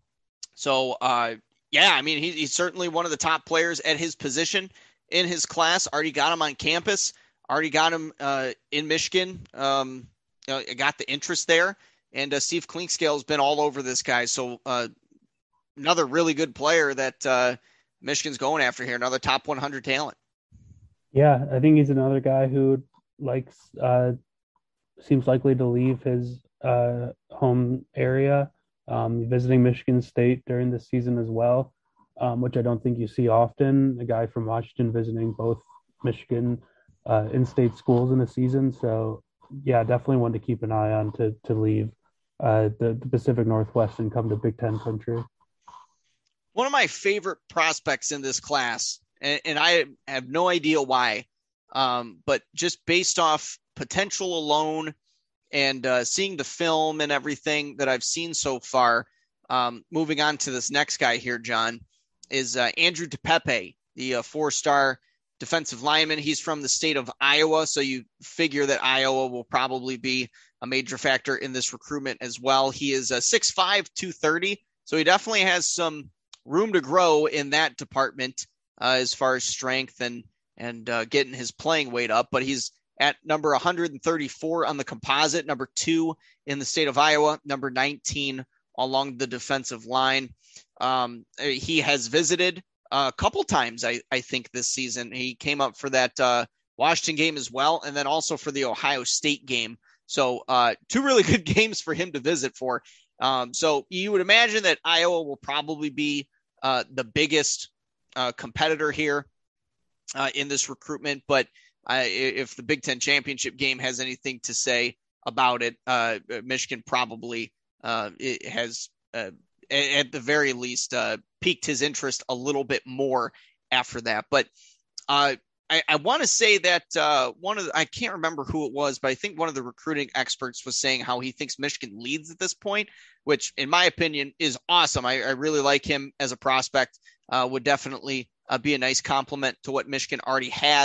So, uh, yeah, I mean, he, he's certainly one of the top players at his position in his class. Already got him on campus. Already got him uh, in Michigan. Um, you know, got the interest there. And uh, Steve Klinkscale has been all over this guy. So uh, another really good player that uh, Michigan's going after here. Another top one hundred talent. Yeah, I think he's another guy who likes uh, seems likely to leave his uh, home area, um, visiting Michigan State during the season as well, um, which I don't think you see often. A guy from Washington visiting both Michigan Uh, in-state schools in the season. So yeah, definitely one to keep an eye on to to leave uh, the, the Pacific Northwest and come to Big Ten country. One of my favorite prospects in this class, and, and I have no idea why, um, but just based off potential alone and uh, seeing the film and everything that I've seen so far, um, moving on to this next guy here, John, is uh, Andrew DePepe, the uh, four-star defensive lineman. He's from the state of Iowa, so you figure that Iowa will probably be a major factor in this recruitment as well. He is a six five, two thirty, so he definitely has some room to grow in that department uh, as far as strength and and uh, getting his playing weight up. But he's at number one hundred thirty-four on the composite, number two in the state of Iowa, number nineteen along the defensive line. Um, he has visited a couple times, I, I think, this season. He came up for that uh, Washington game as well, and then also for the Ohio State game. So uh, two really good games for him to visit for. Um, so you would imagine that Iowa will probably be uh, the biggest uh, competitor here uh, in this recruitment. But uh, if the Big Ten championship game has anything to say about it, uh, Michigan probably uh, it has uh, at the very least uh, piqued his interest a little bit more after that. But uh, I, I want to say that uh, one of the, I can't remember who it was, but I think one of the recruiting experts was saying how he thinks Michigan leads at this point, which in my opinion is awesome. I, I really like him as a prospect, uh, would definitely uh, be a nice compliment to what Michigan already has.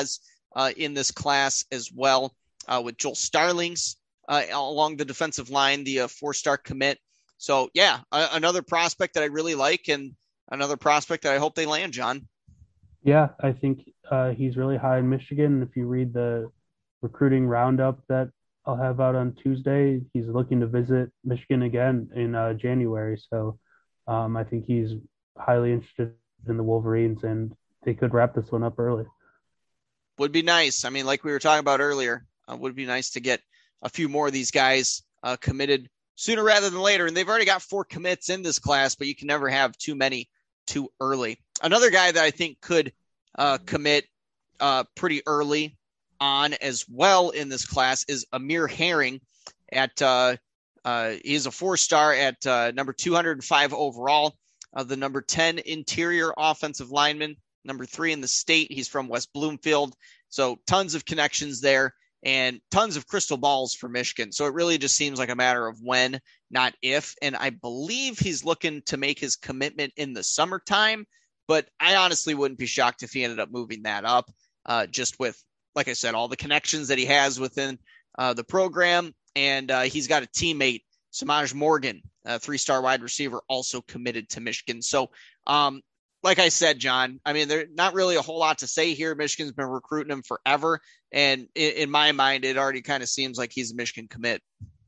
uh, in this class as well, uh, with Joel Starlings uh, along the defensive line, the uh, four-star commit. So, yeah, a- another prospect that I really like and another prospect that I hope they land, John. Yeah, I think uh, he's really high in Michigan. If you read the recruiting roundup that I'll have out on Tuesday, he's looking to visit Michigan again in uh, January. So um, I think he's highly interested in the Wolverines, and they could wrap this one up early. Would be nice. I mean, like we were talking about earlier, uh, would be nice to get a few more of these guys uh, committed sooner rather than later. And they've already got four commits in this class, but you can never have too many too early. Another guy that I think could uh, commit uh, pretty early on as well in this class is Amir Herring. At uh, uh, he's a four-star at uh, number two hundred five overall, uh, the number ten interior offensive lineman, number three in the state. He's from West Bloomfield, so tons of connections there and tons of crystal balls for Michigan. So it really just seems like a matter of when, not if. And I believe he's looking to make his commitment in the summertime, but I honestly wouldn't be shocked if he ended up moving that up, uh, just with, like I said, all the connections that he has within uh, the program. And uh, he's got a teammate, Samaj Morgan, a three-star wide receiver, also committed to Michigan. So, um, like I said, John, I mean, there's not really a whole lot to say here. Michigan's been recruiting him forever. And in, in my mind, it already kind of seems like he's a Michigan commit.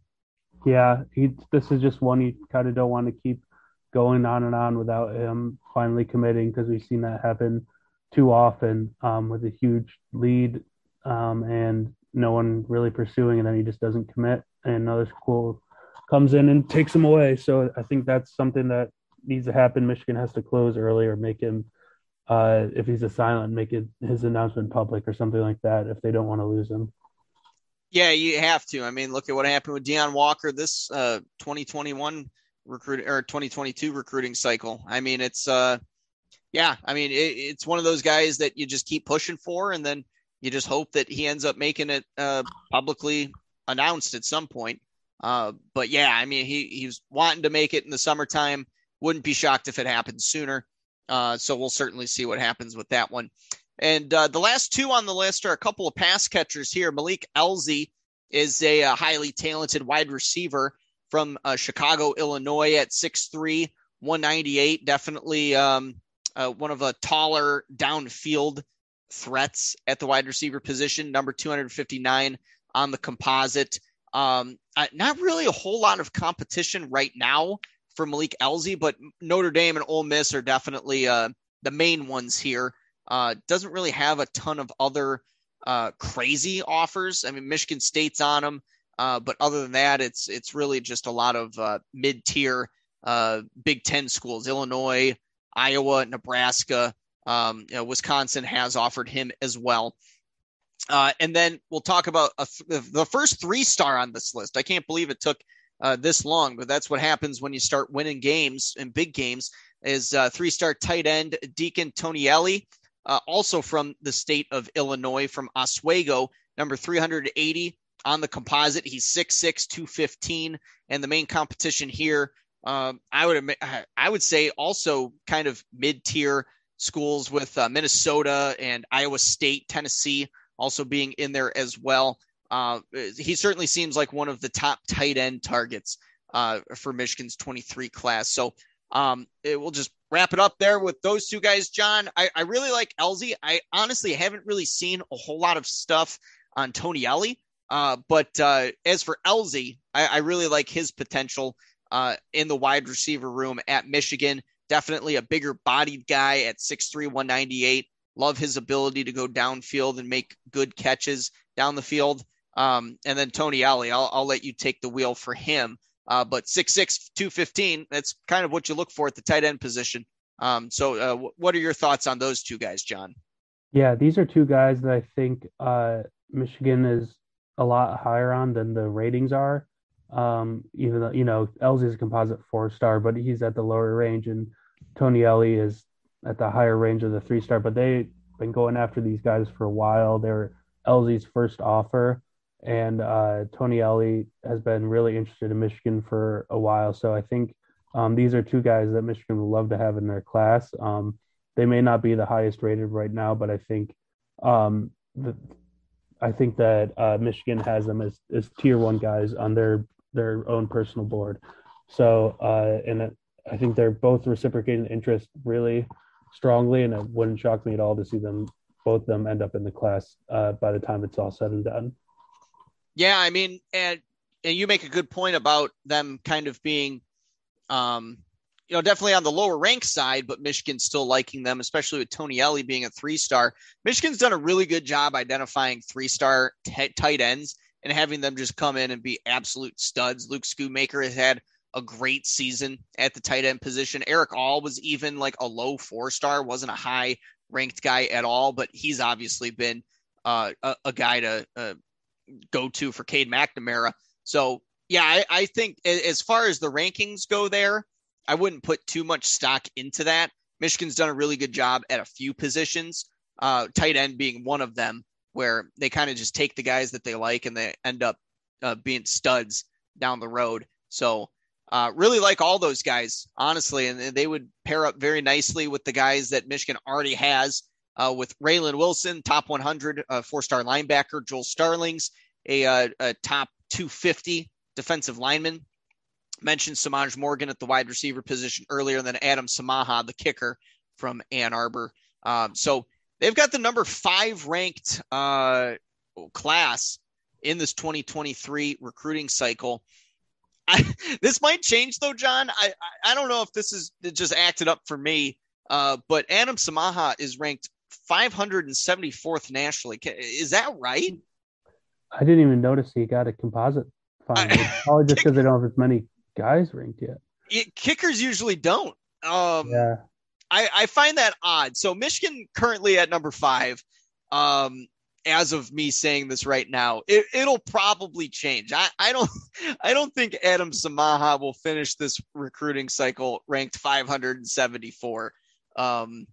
Yeah, he, this is just one you kind of don't want to keep going on and on without him finally committing, because we've seen that happen too often um, with a huge lead um, and no one really pursuing, and then he just doesn't commit, and another school comes in and takes him away. So I think that's something that needs to happen. Michigan has to close early or make him, uh, if he's a silent, make it his announcement public or something like that if they don't want to lose him. Yeah, you have to. I mean, look at what happened with Deion Walker this uh, twenty twenty-one recruit or twenty twenty-two recruiting cycle. I mean, it's uh, yeah. I mean, it, it's one of those guys that you just keep pushing for, and then you just hope that he ends up making it uh, publicly announced at some point. Uh, but yeah, I mean, he he was wanting to make it in the summertime. Wouldn't be shocked if it happens sooner. Uh, so we'll certainly see what happens with that one. And uh, the last two on the list are a couple of pass catchers here. Malik Elzy is a, a highly talented wide receiver from uh, Chicago, Illinois at six three, one ninety-eight. Definitely um, uh, one of the taller downfield threats at the wide receiver position, number two hundred fifty-nine on the composite. Um, uh, not really a whole lot of competition right now for Malik Elzy, but Notre Dame and Ole Miss are definitely uh, the main ones here. Uh, doesn't really have a ton of other uh, crazy offers. I mean, Michigan State's on him, uh, but other than that, it's it's really just a lot of uh, mid-tier uh, Big Ten schools: Illinois, Iowa, Nebraska. Um, you know, Wisconsin has offered him as well. Uh, and then we'll talk about a th- the first three-star on this list. I can't believe it took uh, this long, but that's what happens when you start winning games and big games. Is uh, three-star tight end Deacon Tonielli. Uh, also from the state of Illinois, from Oswego, number three hundred eighty on the composite. He's six six, two fifteen, and the main competition here, um, I would I would say also kind of mid-tier schools with uh, Minnesota and Iowa State, Tennessee also being in there as well. Uh, he certainly seems like one of the top tight end targets uh, for Michigan's twenty-three class. So um, it, we'll just wrap it up there with those two guys, John. I, I really like Elzy. I honestly haven't really seen a whole lot of stuff on Tonielli. Uh, but uh, as for Elzy, I, I really like his potential uh, in the wide receiver room at Michigan. Definitely a bigger bodied guy at six three, one ninety-eight. Love his ability to go downfield and make good catches down the field. Um, and then Tonielli, I'll, I'll let you take the wheel for him. Uh, but six six, two fifteen, that's kind of what you look for at the tight end position. Um, so uh, w- what are your thoughts on those two guys, John? Yeah, these are two guys that I think uh, Michigan is a lot higher on than the ratings are. Um, even though, you know, Elzy is a composite four star, but he's at the lower range, and Tonielli is at the higher range of the three star. But they've been going after these guys for a while. They're Elzy's first offer. And uh, Tonielli has been really interested in Michigan for a while. So I think um, these are two guys that Michigan would love to have in their class. Um, they may not be the highest rated right now, but I think um, the, I think that uh, Michigan has them as, as tier one guys on their their own personal board. So, uh, and I think they're both reciprocating interest really strongly, and it wouldn't shock me at all to see them both of them end up in the class uh, by the time it's all said and done. Yeah, I mean, and and you make a good point about them kind of being, um, you know, definitely on the lower rank side, but Michigan still liking them, especially with Tony Ellie being a three-star. Michigan's done a really good job identifying three-star t- tight ends and having them just come in and be absolute studs. Luke Schoonmaker has had a great season at the tight end position. Eric All was even like a low four-star, wasn't a high-ranked guy at all, but he's obviously been uh, a, a guy to uh, go to for Cade McNamara. So, yeah, I, I think as far as the rankings go there, I wouldn't put too much stock into that. Michigan's done a really good job at a few positions, uh, tight end being one of them, where they kind of just take the guys that they like and they end up uh, being studs down the road. So uh, really like all those guys, honestly, and they would pair up very nicely with the guys that Michigan already has uh, with Raylan Wilson, top one hundred, uh, four-star linebacker, Joel Starlings, a, uh, a top two fifty defensive lineman. Mentioned Samaj Morgan at the wide receiver position earlier, and then Adam Samaha, the kicker from Ann Arbor. Um, so they've got the number five ranked uh, class in this twenty twenty-three recruiting cycle. I, this might change though, John. I, I, I don't know if this is just acted up for me, uh, but Adam Samaha is ranked five hundred seventy-fourth nationally. Is that right? I didn't even notice he got a composite finally. I, Probably just because they don't have as many guys ranked yet. It, kickers usually don't. Um, yeah. I, I find that odd. So Michigan currently at number five. Um, as of me saying this right now, it, it'll probably change. I, I don't I don't think Adam Samaha will finish this recruiting cycle ranked five hundred seventy-four. Um,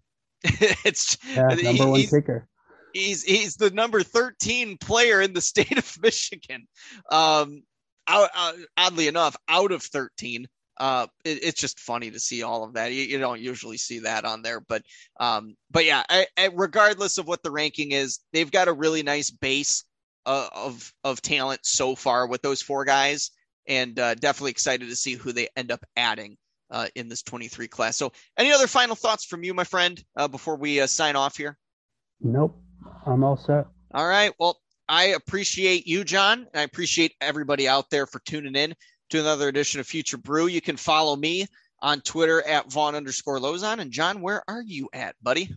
it's yeah, number he, one he's, kicker. He's he's the number thirteen player in the state of Michigan. Um, out, out, oddly enough, out of thirteen. Uh, it, it's just funny to see all of that. You, you don't usually see that on there, but um, but yeah, I, I, regardless of what the ranking is, they've got a really nice base uh, of of talent so far with those four guys, and uh, definitely excited to see who they end up adding uh, in this twenty-three class. So, any other final thoughts from you, my friend, uh, before we uh, sign off here? Nope, I'm all set. All right. Well, I appreciate you, John. And I appreciate everybody out there for tuning in to another edition of Future Brew. You can follow me on Twitter at Vaughn underscore Lozon. And John, where are you at, buddy?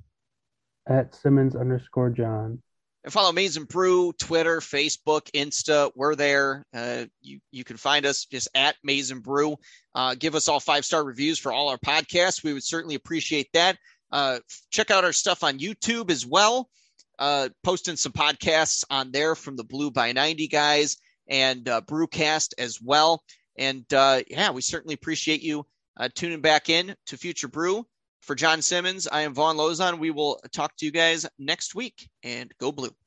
At Simmons underscore John. And follow Maize and Brew, Twitter, Facebook, Insta. We're there. Uh, you, you can find us just at Maize and Brew. Uh, give us all five-star reviews for all our podcasts. We would certainly appreciate that. Uh, check out our stuff on YouTube as well. Uh, posting some podcasts on there from the Blue by ninety guys and uh, Brewcast as well. And uh, yeah, we certainly appreciate you uh, tuning back in to Future Brew. For John Simmons, I am Vaughn Lozon. We will talk to you guys next week, and go Blue.